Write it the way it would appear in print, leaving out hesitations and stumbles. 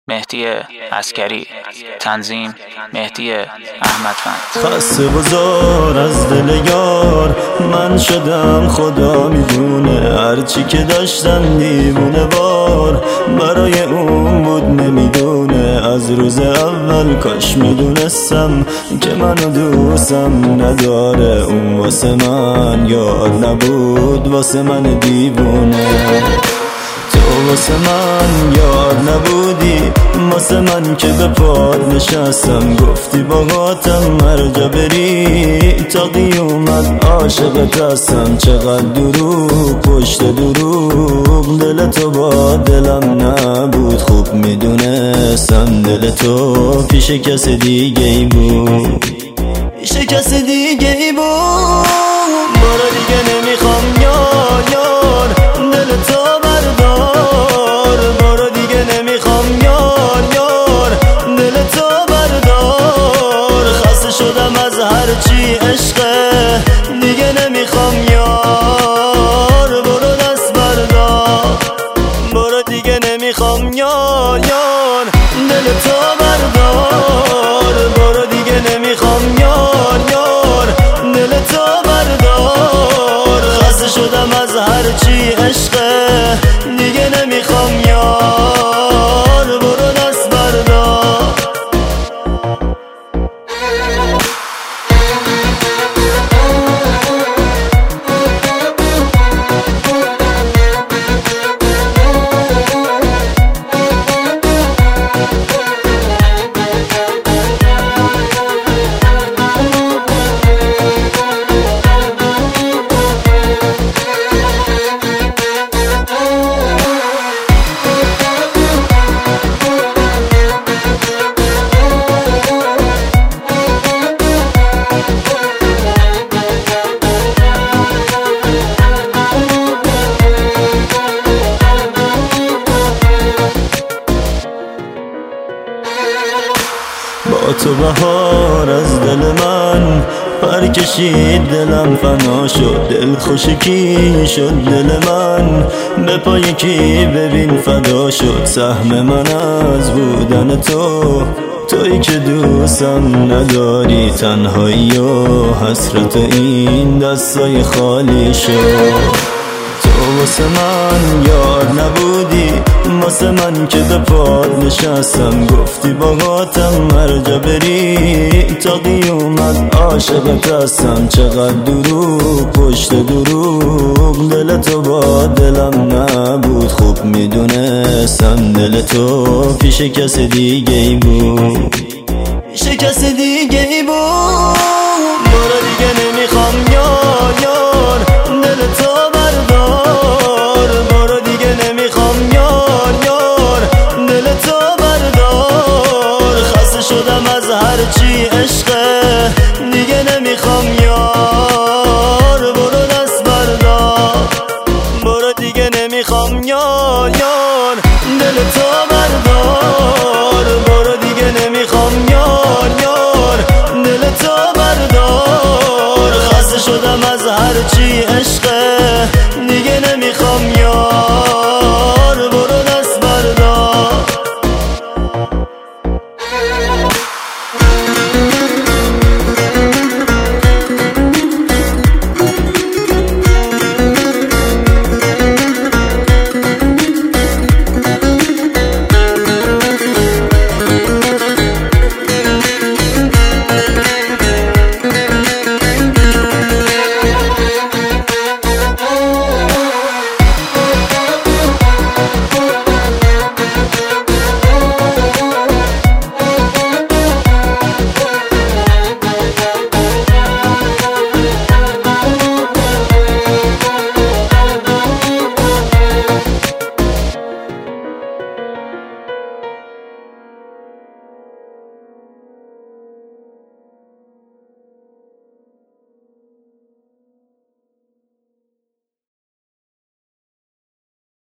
مهدی عسکری. تنظیم مهدی احمدفند. خسته بزار از دل یار من شدم، خدا میدونه هرچی که داشتم دیوونه وار برای اون بود نمیدونه. از روز اول کاش میدونستم که منو دوستم نداره. اون واسه من یار نبود، واسه من دیوونه. تو واسه من یار نبودی، واسه من که به پاد نشستم. گفتی باهاتم هر جا بری تا قیامت عاشقت هستم. چقدر دروغ پشت دروغ، دل تو با دلم نبود. خوب میدونستم دل تو پیش کس دیگه ای بود، پیش کس دیگه ای بود. برو دیگه نمیخوام یار دل تو بردار. برو دیگه نمیخوام یار دل تو بردار. خسته شدم از هرچی عشقه، دیگه نمیخوام یار. برو دست بردار. برو دیگه نمیخوام یار دل تو بردار. برو دیگه نمیخوام یار دل تو بردار. خسته شدم از هرچی عشقه، دیگه نمیخوام یار. برو دست بردار. با تو بهار از دل من پر کشید، دلم فنا شد. دل خوشکی شد دل من، به پای کی ببین فدا شد. سهم من از بودن تو، تویی که دوستم نداری. تنهایی و حسرت این دستای خالی شد. تو واسه من یار نبودی، واسه من که به پاد نشستم. گفتی باهاتم هر جا بری تا قیامت عاشقت هستم. چقدر دروغ پشت دروغ، دل تو با دلم نبود. خوب میدونستم دل تو پیش کس دیگه ای بود، پیش کس دیگه ای بود. برو دیگه نمیخوام یار دل تو بردار. برو دیگه نمیخوام یار دل تو بردار. خسته شدم از هرچی عشقه، دیگه نمیخوام یار. برو دست بردار. برو دیگه نمیخوام یار دل تو بردار. برو دیگه نمیخوام یار دل تو بردار. خسته شدم از هرچی عشقه،